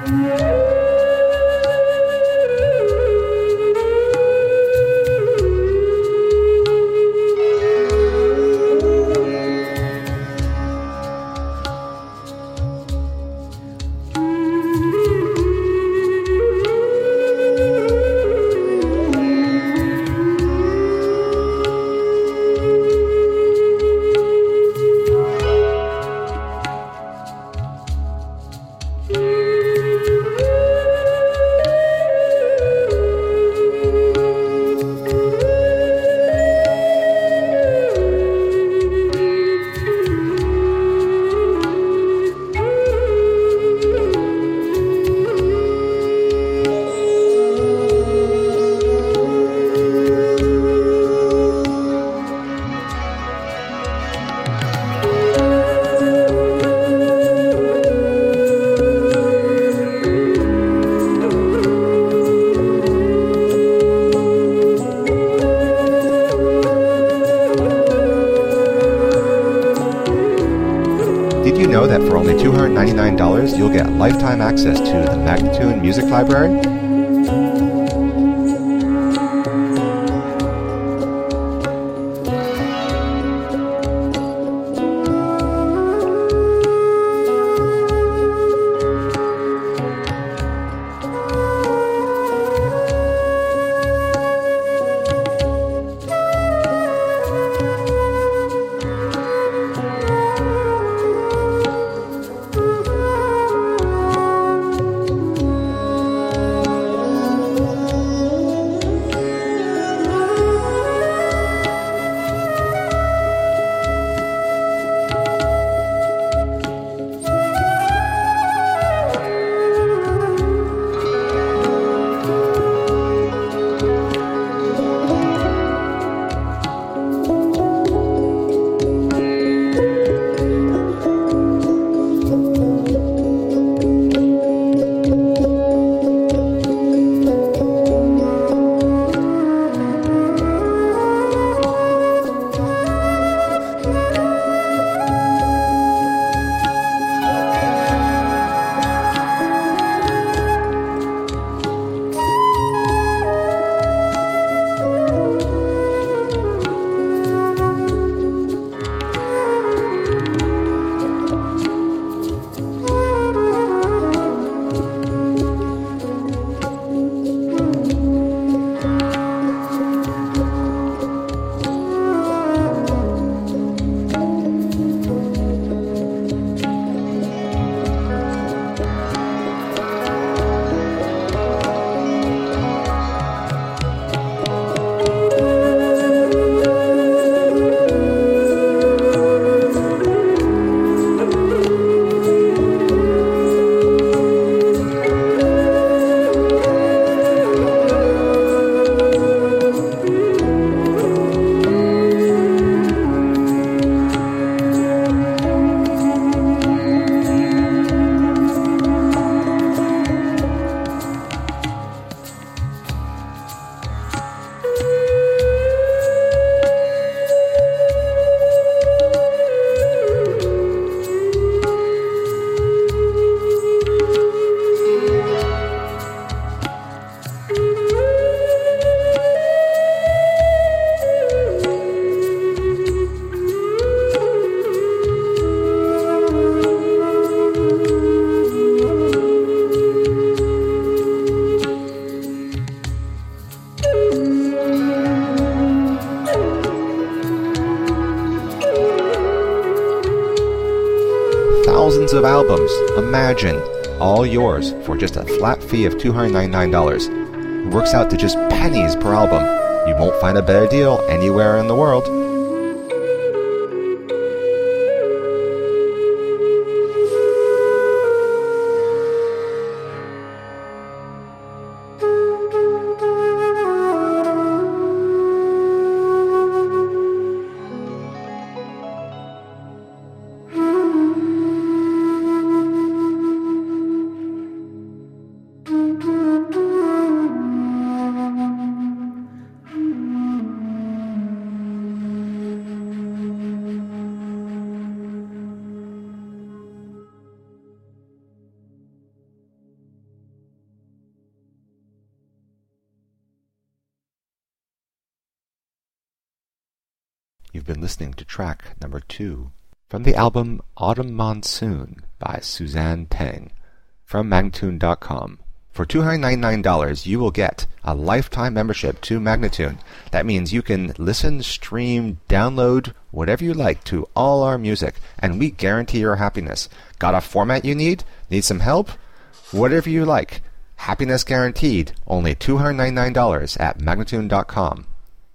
Did you know that for only $299 you'll get lifetime access to the Magnatune Music Library? Thousands of albums, imagine, all yours for just a flat fee of $299. It works out to just pennies per album. You won't find a better deal anywhere in the world. been listening to track number 2 from the album Autumn Monsoon by Suzanne Teng from Magnatune.com. For $299, you will get a lifetime membership to Magnatune. That means you can listen, stream, download, whatever you like to all our music, and we guarantee your happiness. Got a format you need? Need some help? Whatever you like. Happiness guaranteed. Only $299 at Magnatune.com.